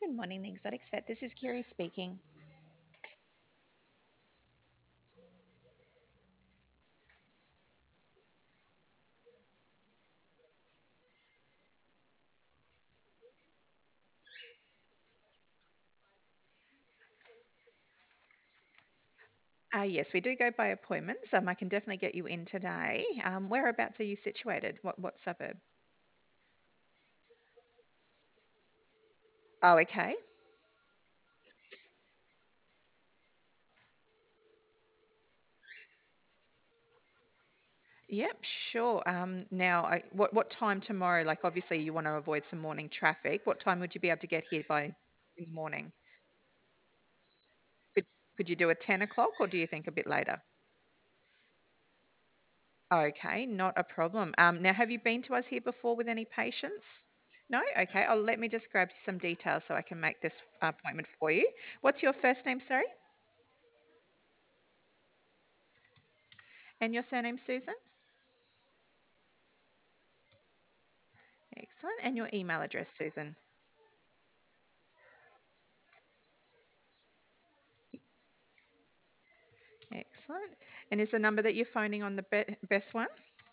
Good morning, the Exotics Vet. This is Kiri speaking. Yes, we do go by appointments. I can definitely get you in today. Whereabouts are you situated? What suburb? Oh, okay. Yep, sure. What time tomorrow? Like, obviously, you want to avoid some morning traffic. What time would you be able to get here by in the morning? Could, could you do a 10 o'clock, or do you think a bit later? Okay, not a problem. Now, have you been to us here before with any patients? No? Okay, let me just grab some details so I can make this appointment for you. What's your first name, sorry? And your surname, Susan? Excellent. And your email address, Susan? Excellent. And is the number that you're phoning on the best one?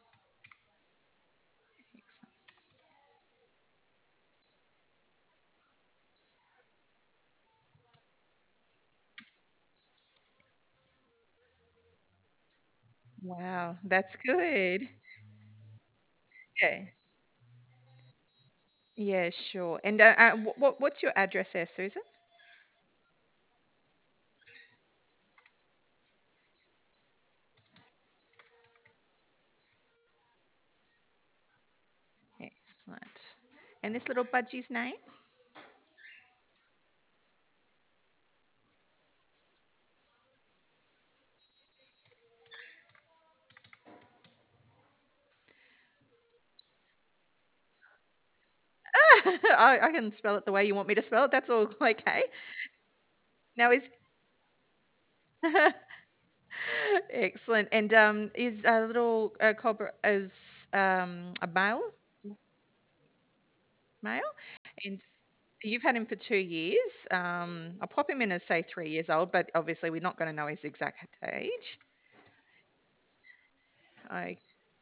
Excellent. Wow, that's good. Yeah. Yeah, sure. And what's your address there, Susan? Excellent. And this little budgie's name? I can spell it the way you want me to spell it. That's all okay. Now is excellent. And is a little cobra is a male? And you've had him for 2 years. I'll pop him in as say 3 years old, but obviously we're not going to know his exact age. I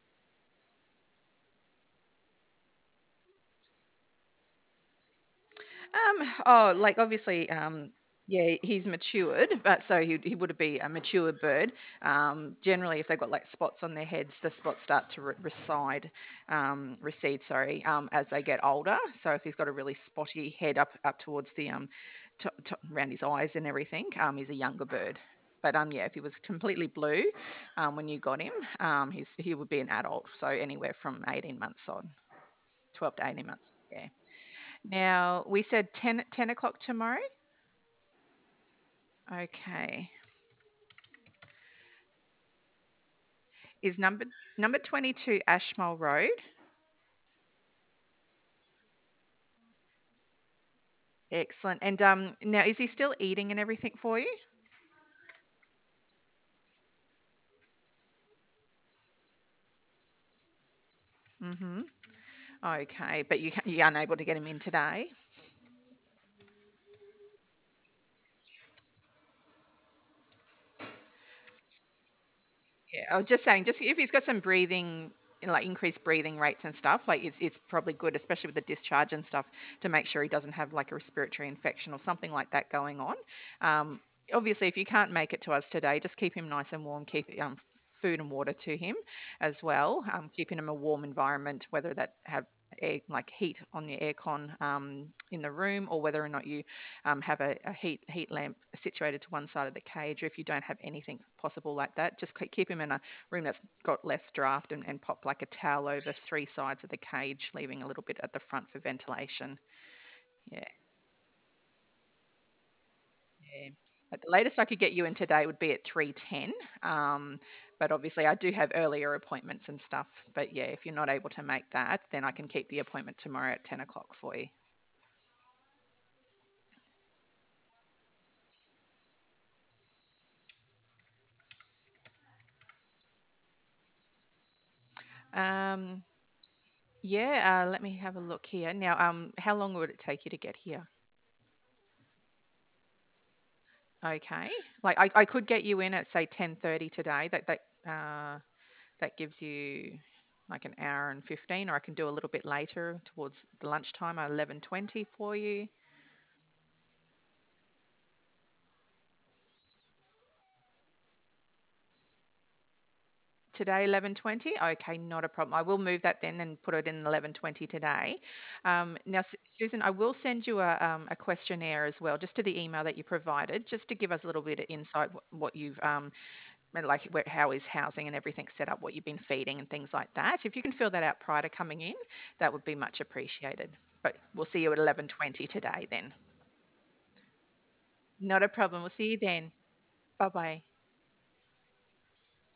like obviously, yeah, he's matured, but so he would be a mature bird. Generally, if they've got like spots on their heads, the spots start to recede, sorry, as they get older. So if he's got a really spotty head up towards the around his eyes and everything, he's a younger bird. But yeah, if he was completely blue, when you got him, he would be an adult, so anywhere from 18 months on, 12 to 18 months. Yeah. Now, we said 10 o'clock tomorrow. Okay. Is number 22 Ashmole Road. Excellent. And now is he still eating and everything for you? Mhm. Okay, but you're unable to get him in today. Yeah, I was just saying, just if he's got some breathing, like increased breathing rates and stuff, like it's probably good, especially with the discharge and stuff, to make sure he doesn't have like a respiratory infection or something like that going on. Um, Obviously, if you can't make it to us today, just keep him nice and warm. Keep food and water to him as well. Keeping him a warm environment, whether that have like heat on your aircon in the room, or whether or not you have a heat lamp situated to one side of the cage, or if you don't have anything possible like that, just keep him in a room that's got less draft, and pop like a towel over three sides of the cage, leaving a little bit at the front for ventilation. Yeah, yeah. But the latest I could get you in today would be at 3:10. But obviously I do have earlier appointments and stuff. But yeah, if you're not able to make that, then I can keep the appointment tomorrow at 10 o'clock for you. Um, yeah, let me have a look here. Now, how long would it take you to get here? Okay. Like I could get you in at say 10:30 today. That gives you like an hour and 15, or I can do a little bit later towards the lunchtime at 11:20 for you. Today, 11:20. Okay, not a problem. I will move that then and put it in 11:20 today. Now, Susan, I will send you a questionnaire as well, just to the email that you provided, just to give us a little bit of insight what you've and like how is housing and everything set up, what you've been feeding and things like that. If you can fill that out prior to coming in, that would be much appreciated. But we'll see you at 11:20 today then. Not a problem. We'll see you then. Bye bye.